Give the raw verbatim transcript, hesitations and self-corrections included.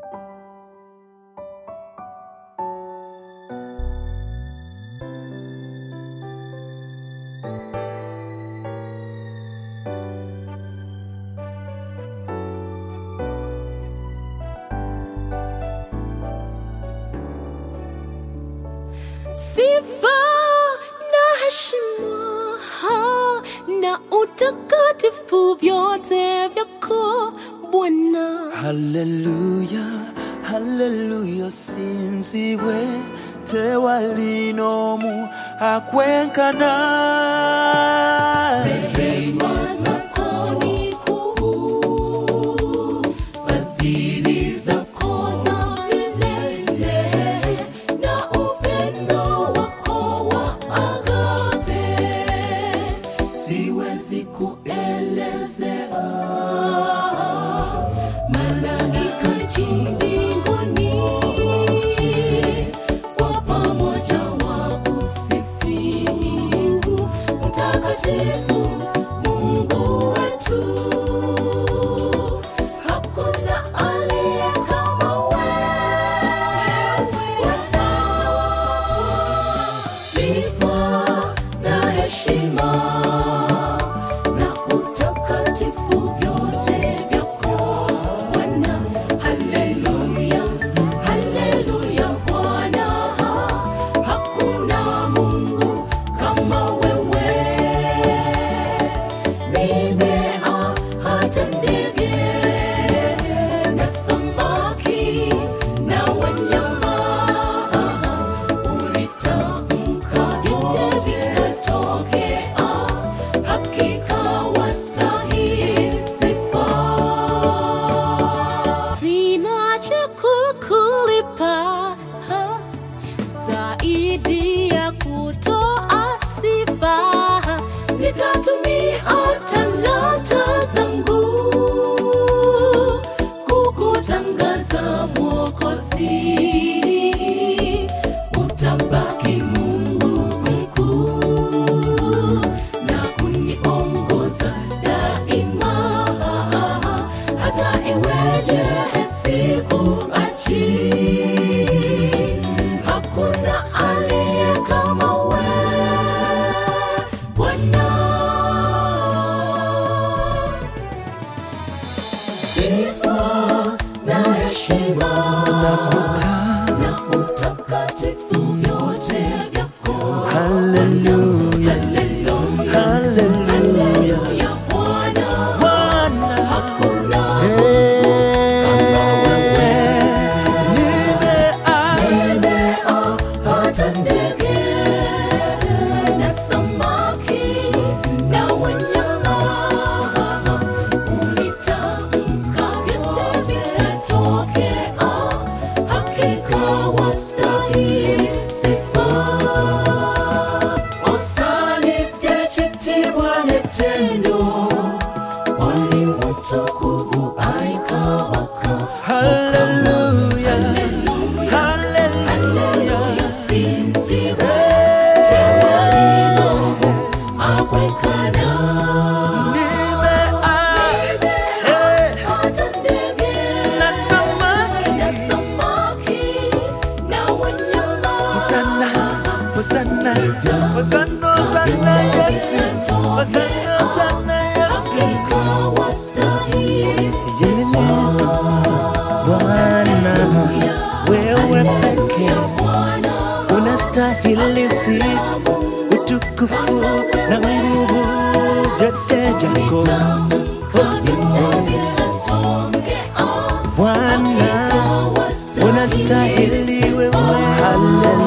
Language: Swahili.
Sifa na heshima na utakatifu vyote vyako Bwana. Hallelujah, hallelujah, sinziwe te walinomu akwenkana. Rehema zako ni kuu, fadhili zako za milele, na upendo wako wa agape siwezi kuelezea. Malaika mbinguni kwa pamoja wakusifu, mtakatifu Mungu wetu. Hakuna aliye kama wewe Bwana. Sifa na heshima na utakatifu vyote vyako Bwana. Haleluya, haleluya Bwana. Hakuna Mungu kama wewe. Mimea hata ndege na samaki na wanyama, ulitamka vyote vikatokea. Hakika wastahili sifa. Sina cha kukulipa zaidi ya kutoa sifa. Nitatumia talanta zangu kukutangaza Mwokozi. Utabaki Mungu mkuu na kuniongoza daima. Hata iweje sikuachi. Hakuna aliye kama wewe Bwana. Sifa na heshima na utakatifu vyote vyako. Hallelujah, Haleluya, hallelujah, haleluya Bwana. Bwana. Hakuna mimea hata ndege na samaki na wanyama, ulitamka vyote vikatokea. Hakika wastahili sifa. Osalibye kitibwa n'ettendo, oli mutukuvu Ayi Kabaka. Hallelujah, hallelujah. Haleluya, sinziwe te walinomu akwenkana. Mimea Hata ndege na samaki. na samaki na wanyama, Hosanna, Hosanna, Hosanna, Hosanna, Yesu. Hosanna, Hosanna, Yesu. hakika wastahili Yeye Bwana, wewe pekee unastahili sifa, utukufu na nguvu vyote vyako Bwana, unastahili wewe. Hallelujah.